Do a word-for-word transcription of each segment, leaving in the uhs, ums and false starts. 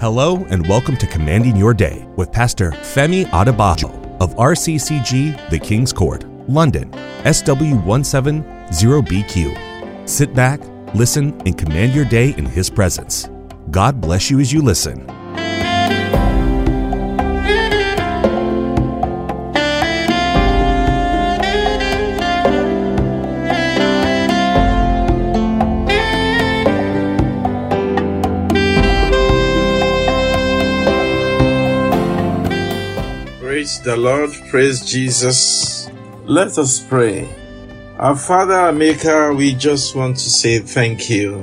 Hello and welcome to Commanding Your Day with Pastor Femi Adebayo of R C C G The King's Court, London, S W one seven zero B Q. Sit back, listen, and command your day in His presence. God bless you as you listen. Praise the Lord, praise Jesus. Let us pray. Our Father, our Maker, we just want to say thank you.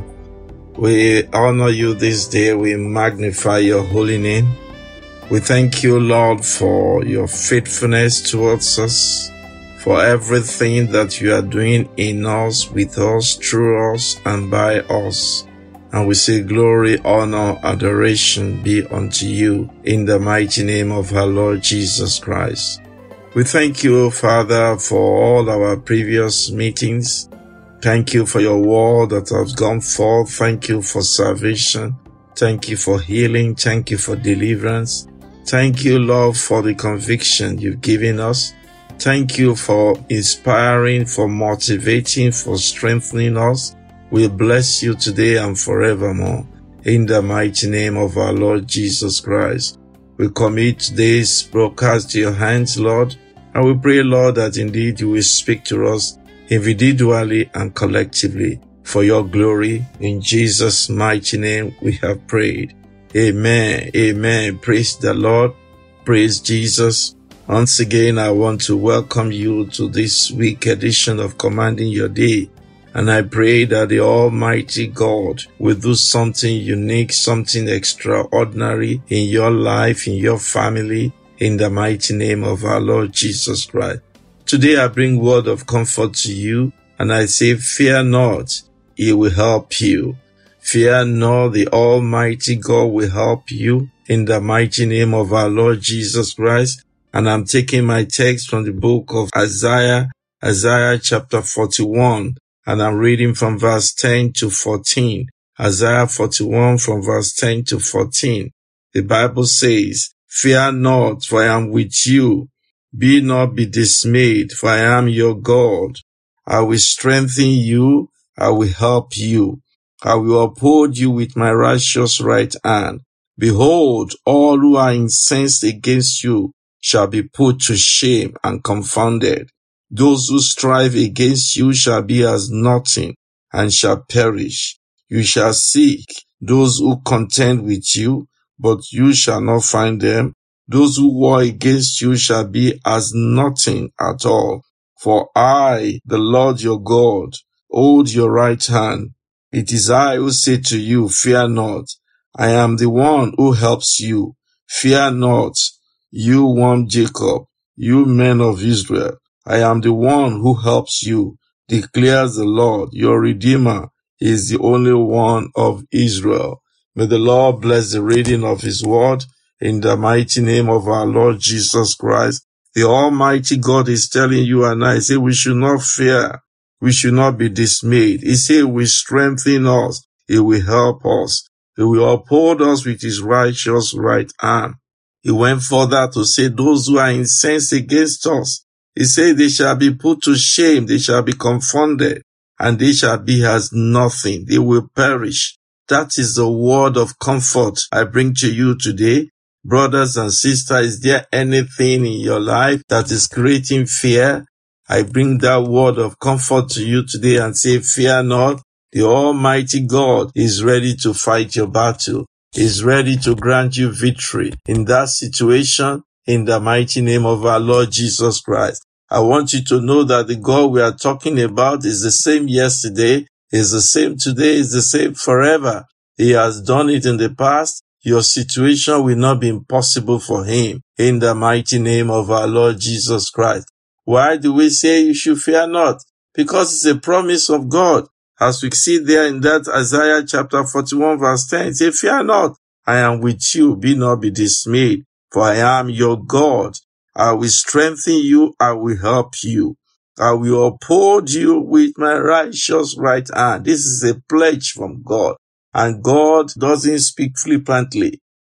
We honor you this day. We magnify your holy name. We thank you, Lord, for your faithfulness towards us, for everything that you are doing in us, with us, through us, and by us. And we say glory, honor, adoration be unto you in the mighty name of our Lord Jesus Christ. We thank you, Father, for all our previous meetings. Thank you for your word that has gone forth. Thank you for salvation. Thank you for healing. Thank you for deliverance. Thank you, Lord, for the conviction you've given us. Thank you for inspiring, for motivating, for strengthening us. We bless you today and forevermore. In the mighty name of our Lord Jesus Christ. We commit today's broadcast to your hands, Lord. And we pray, Lord, that indeed you will speak to us individually and collectively for your glory. In Jesus' mighty name we have prayed. Amen. Amen. Praise the Lord. Praise Jesus. Once again, I want to welcome you to this week edition of Commanding Your Day. And I pray that the Almighty God will do something unique, something extraordinary in your life, in your family, in the mighty name of our Lord Jesus Christ. Today I bring word of comfort to you, and I say, fear not, He will help you. Fear not, the Almighty God will help you in the mighty name of our Lord Jesus Christ. And I'm taking my text from the book of Isaiah, Isaiah chapter forty-one. And I'm reading from verse ten to fourteen. Isaiah forty-one from verse ten to fourteen. The Bible says, fear not, for I am with you. Be not be dismayed, for I am your God. I will strengthen you. I will help you. I will uphold you with my righteous right hand. Behold, all who are incensed against you shall be put to shame and confounded. Those who strive against you shall be as nothing and shall perish. You shall seek those who contend with you, but you shall not find them. Those who war against you shall be as nothing at all. For I, the Lord your God, hold your right hand. It is I who say to you, fear not. I am the one who helps you. Fear not, you one Jacob, you men of Israel. I am the one who helps you, declares the Lord. Your Redeemer is the only one of Israel. May the Lord bless the reading of His word in the mighty name of our Lord Jesus Christ. The Almighty God is telling you and I, say we should not fear. We should not be dismayed. He said He will strengthen us. He will help us. He will uphold us with His righteous right hand. He went further to say those who are incensed against us, He said they shall be put to shame, they shall be confounded, and they shall be as nothing. They will perish. That is the word of comfort I bring to you today. Brothers and sisters, is there anything in your life that is creating fear? I bring that word of comfort to you today and say, fear not. The Almighty God is ready to fight your battle. He is ready to grant you victory in that situation. In the mighty name of our Lord Jesus Christ. I want you to know that the God we are talking about is the same yesterday, is the same today, is the same forever. He has done it in the past. Your situation will not be impossible for Him. In the mighty name of our Lord Jesus Christ. Why do we say you should fear not? Because it's a promise of God. As we see there in that Isaiah chapter forty-one verse ten, it says, fear not, I am with you, be not be dismayed. For I am your God. I will strengthen you. I will help you. I will uphold you with my righteous right hand. This is a pledge from God. And God doesn't speak flippantly.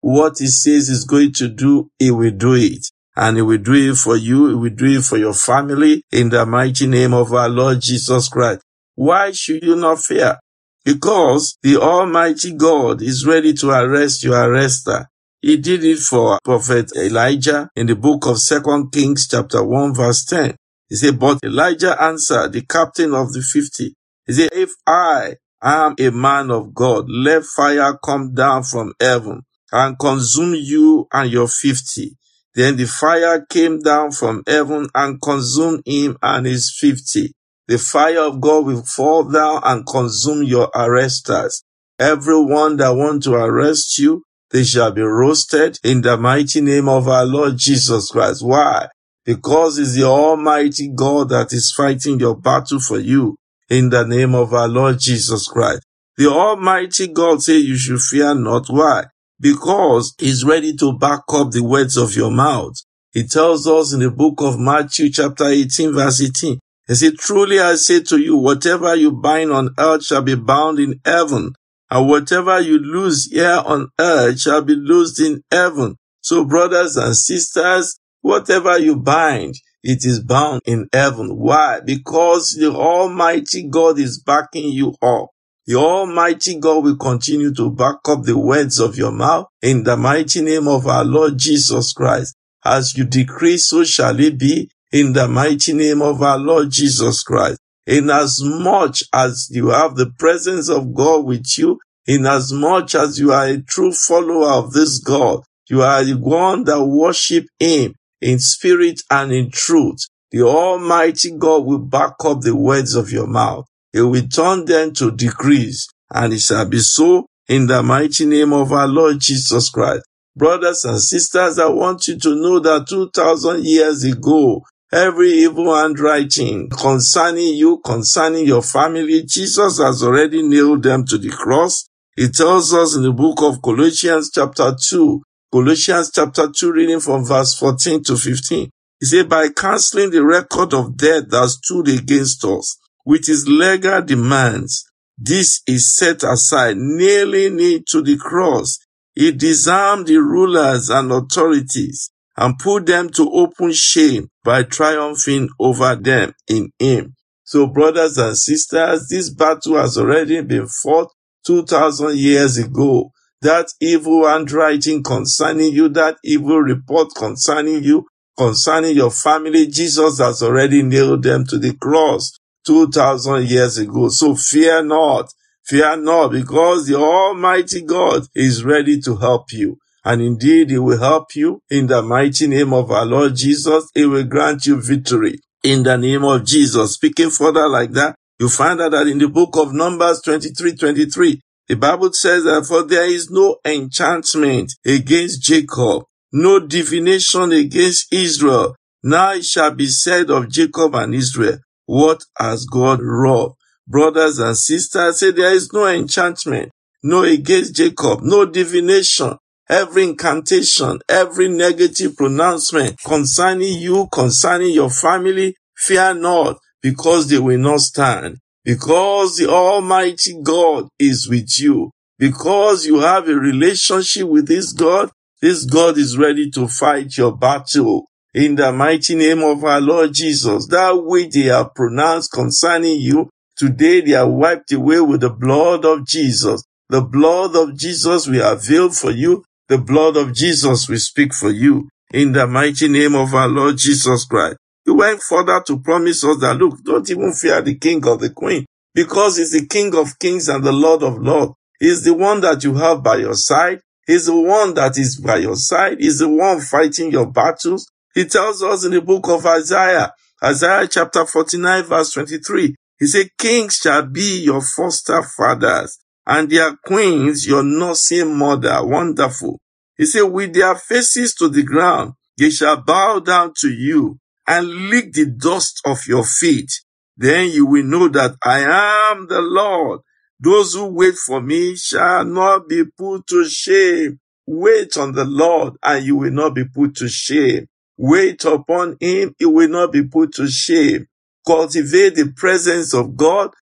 what he says he's going to do, he will do it. And he will do it for you, he will do it for your family, in the mighty name of our Lord Jesus Christ. Why should you not fear? Because the Almighty God is ready to arrest your arrester. He did it for Prophet Elijah in the book of Second Kings chapter one verse ten. He said, but Elijah answered the captain of the fifty. He said, if I am a man of God, let fire come down from heaven and consume you and your fifty. Then the fire came down from heaven and consumed him and his fifty. The fire of God will fall down and consume your arresters. Everyone that wants to arrest you, they shall be roasted in the mighty name of our Lord Jesus Christ. Why? Because it's the Almighty God that is fighting your battle for you in the name of our Lord Jesus Christ. The Almighty God says you should fear not. Why? Because he's ready to back up the words of your mouth. He tells us in the book of Matthew chapter eighteen verse eighteen, he said, truly I say to you, whatever you bind on earth shall be bound in heaven, and whatever you loose here on earth shall be loosed in heaven. So brothers and sisters, whatever you bind, it is bound in heaven. Why? Because the Almighty God is backing you up. The Almighty God will continue to back up the words of your mouth in the mighty name of our Lord Jesus Christ. As you decree, so shall it be in the mighty name of our Lord Jesus Christ. Inasmuch as you have the presence of God with you, inasmuch as you are a true follower of this God, you are the one that worship him in spirit and in truth, the Almighty God will back up the words of your mouth. He will turn them to decrees, and it shall be so in the mighty name of our Lord Jesus Christ. Brothers and sisters, I want you to know that two thousand years ago, every evil handwriting concerning you, concerning your family, Jesus has already nailed them to the cross. It tells us in the book of Colossians chapter two, Colossians chapter two, reading from verse fourteen to fifteen. He said, by cancelling the record of debt that stood against us, with its legal demands, this is set aside, nailing it to the cross. He disarmed the rulers and authorities and put them to open shame by triumphing over them in him. So brothers and sisters, this battle has already been fought two thousand years ago. That evil handwriting concerning you, that evil report concerning you, concerning your family, Jesus has already nailed them to the cross two thousand years ago. So fear not, fear not, because the Almighty God is ready to help you. And indeed, he will help you in the mighty name of our Lord Jesus. He will grant you victory in the name of Jesus. Speaking further like that, you find out that in the book of Numbers twenty-three twenty-three, the Bible says that for there is no enchantment against Jacob, no divination against Israel. Now it shall be said of Jacob and Israel, what has God wrought? Brothers and sisters, say there is no enchantment, no against Jacob, no divination. Every incantation, every negative pronouncement concerning you, concerning your family, fear not, because they will not stand. Because the Almighty God is with you. Because you have a relationship with this God, this God is ready to fight your battle. In the mighty name of our Lord Jesus, that which they have pronounced concerning you, today they are wiped away with the blood of Jesus. The blood of Jesus will avail for you. The blood of Jesus will speak for you. In the mighty name of our Lord Jesus Christ. He went further to promise us that, look, don't even fear the king or the queen, because he's the King of kings and the Lord of lords. He's the one that you have by your side. He's the one that is by your side. He's the one fighting your battles. He tells us in the book of Isaiah, Isaiah chapter forty-nine verse twenty-three, he said, kings shall be your foster fathers, and their queens your nursing mother. Wonderful. He said, with their faces to the ground, they shall bow down to you and lick the dust of your feet. Then you will know that I am the Lord. Those who wait for me shall not be put to shame. Wait on the Lord, and you will not be put to shame. Wait upon him, he will not be put to shame. Cultivate the presence of God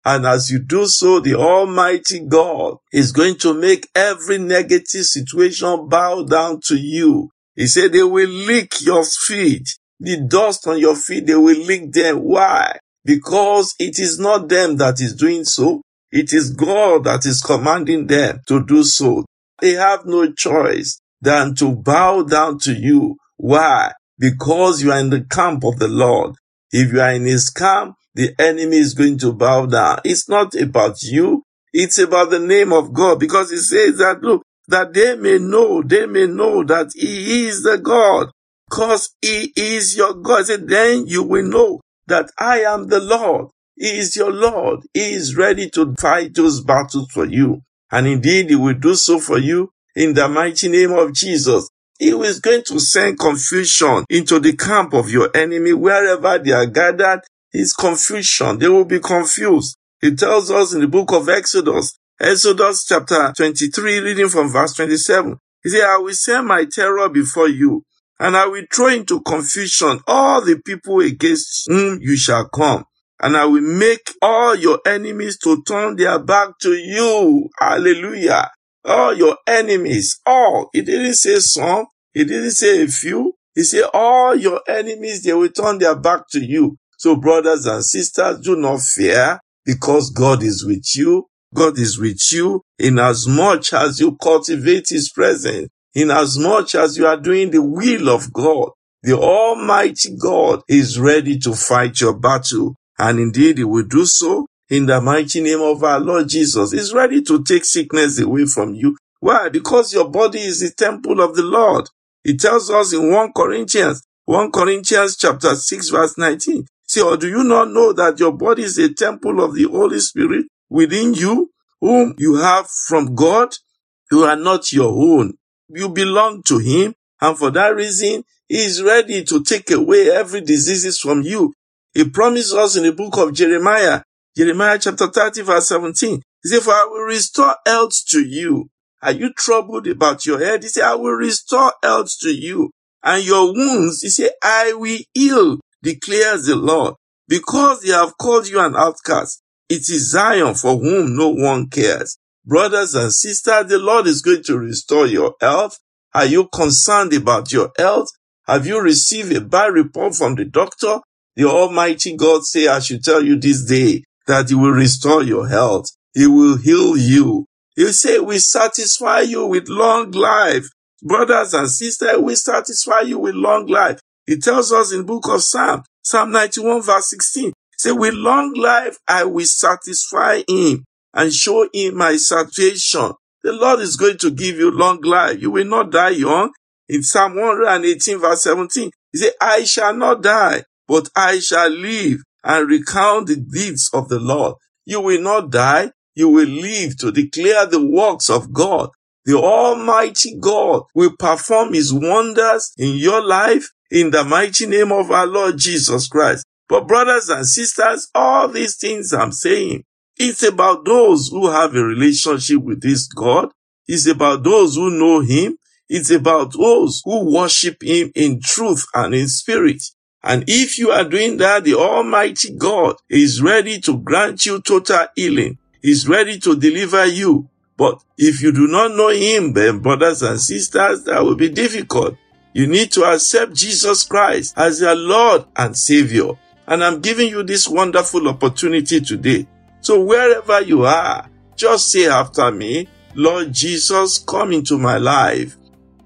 And as you do so, the Almighty God is going to make every negative situation bow down to you. He said they will lick your feet. The dust on your feet, they will lick them. Why? Because it is not them that is doing so. It is God that is commanding them to do so. They have no choice than to bow down to you. Why? Because you are in the camp of the Lord. If you are in his camp, the enemy is going to bow down. It's not about you. It's about the name of God, because he says that, look, that they may know, they may know that he is the God, because he is your God. He said, then you will know that I am the Lord. He is your Lord. He is ready to fight those battles for you. And indeed, he will do so for you in the mighty name of Jesus. He is going to send confusion into the camp of your enemy. Wherever they are gathered, is confusion. They will be confused. It tells us in the book of Exodus, Exodus chapter twenty-three, reading from verse twenty-seven. He said, I will send my terror before you, and I will throw into confusion all the people against whom you shall come. And I will make all your enemies to turn their back to you. Hallelujah. All your enemies, all. He didn't say some. He didn't say a few. He said all your enemies, they will turn their back to you. So brothers and sisters, do not fear, because God is with you. God is with you in as much as you cultivate his presence, in as much as you are doing the will of God. The Almighty God is ready to fight your battle. And indeed, he will do so in the mighty name of our Lord Jesus. He's ready to take sickness away from you. Why? Because your body is the temple of the Lord. It tells us in First Corinthians, First Corinthians chapter six, verse nineteen. Say, or do you not know that your body is a temple of the Holy Spirit within you, whom you have from God? You are not your own. You belong to him. And for that reason, he is ready to take away every disease from you. He promised us in the book of Jeremiah, Jeremiah chapter thirty, verse seventeen. He said, for I will restore health to you. Are you troubled about your head? He said, I will restore health to you. And your wounds, he said, I will heal, declares the Lord. Because they have called you an outcast, it is Zion for whom no one cares. Brothers and sisters, the Lord is going to restore your health. Are you concerned about your health? Have you received a bad report from the doctor? The Almighty God say, I should tell you this day that he will restore your health. He will heal you. He will say, we satisfy you with long life. Brothers and sisters, we satisfy you with long life. He tells us in the book of Psalm, Psalm ninety-one, verse sixteen. He said, with long life I will satisfy him and show him my salvation. The Lord is going to give you long life. You will not die young. In Psalm one hundred eighteen, verse seventeen, he said, I shall not die, but I shall live and recount the deeds of the Lord. You will not die. You will live to declare the works of God. The Almighty God will perform his wonders in your life in the mighty name of our Lord Jesus Christ. But brothers and sisters, all these things I'm saying, it's about those who have a relationship with this God. It's about those who know him. It's about those who worship him in truth and in spirit. And if you are doing that, the Almighty God is ready to grant you total healing. He's ready to deliver you. But if you do not know him, then brothers and sisters, that will be difficult. You need to accept Jesus Christ as your Lord and Savior. And I'm giving you this wonderful opportunity today. So wherever you are, just say after me, Lord Jesus, come into my life.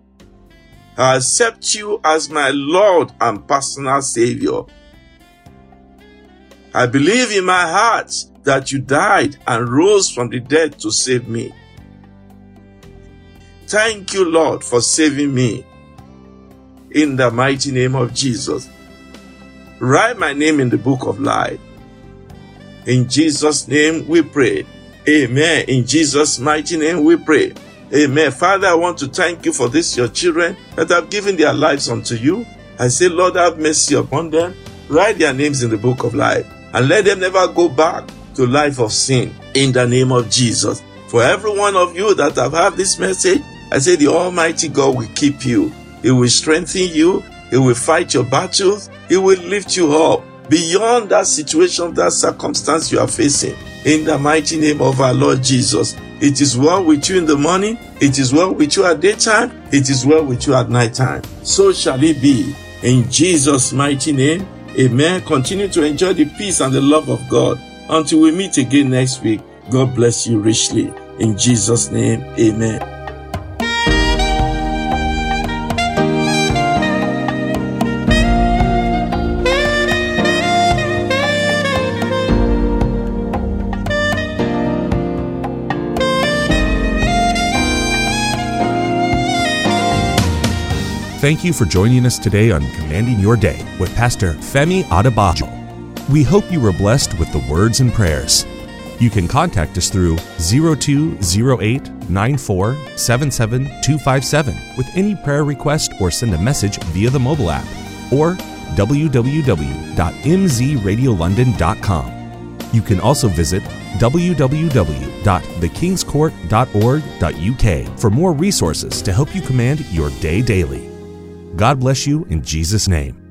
I accept you as my Lord and personal Savior. I believe in my heart that you died and rose from the dead to save me. Thank you, Lord, for saving me. In the mighty name of Jesus. Write my name in the book of life. In Jesus' name we pray. Amen. In Jesus' mighty name we pray. Amen. Father, I want to thank you for this, your children that have given their lives unto you. I say, Lord, have mercy upon them. Write their names in the book of life and let them never go back to life of sin in the name of Jesus. For every one of you that have heard this message, I say the Almighty God will keep you. He will strengthen you. He will fight your battles. He will lift you up. beyond that situation, that circumstance you are facing. In the mighty name of our Lord Jesus. It is well with you in the morning. It is well with you at daytime. It is well with you at nighttime. So shall it be. In Jesus' mighty name, amen. Continue to enjoy the peace and the love of God. Until we meet again next week, God bless you richly. In Jesus' name, amen. Thank you for joining us today on Commanding Your Day with Pastor Femi Adebayo. We hope you were blessed with the words and prayers. You can contact us through zero two zero eight nine four seven seven two five seven with any prayer request or send a message via the mobile app or w w w dot m z radio london dot com. You can also visit w w w dot the kings court dot org dot u k for more resources to help you command your day daily. God bless you in Jesus' name.